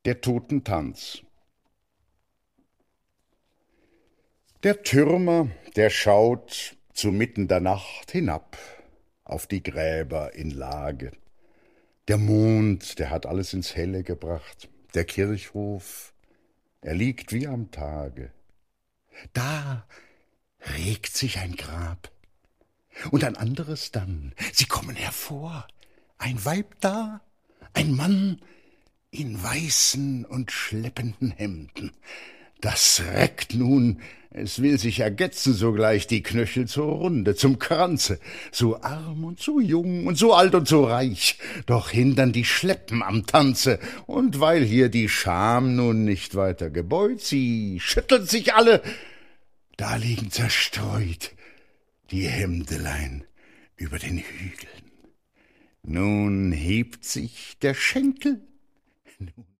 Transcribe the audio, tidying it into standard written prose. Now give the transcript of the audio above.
Der Totentanz. Der Türmer, der schaut zu mitten der Nacht hinab auf die Gräber in Lage. Der Mond, der hat alles ins Helle gebracht. Der Kirchhof, er liegt wie am Tage. Da regt sich ein Grab und ein anderes dann. Sie kommen hervor. Ein Weib da, ein Mann in weißen und schleppenden Hemden. Das reckt nun, es will sich ergetzen sogleich die Knöchel zur Runde, zum Kranze, so arm und so jung und so alt und so reich, doch hindern die Schleppen am Tanze, und weil hier die Scham nun nicht weiter gebeut, sie schütteln sich alle, da liegen zerstreut die Hemdelein über den Hügeln. Nun hebt sich der Schenkel,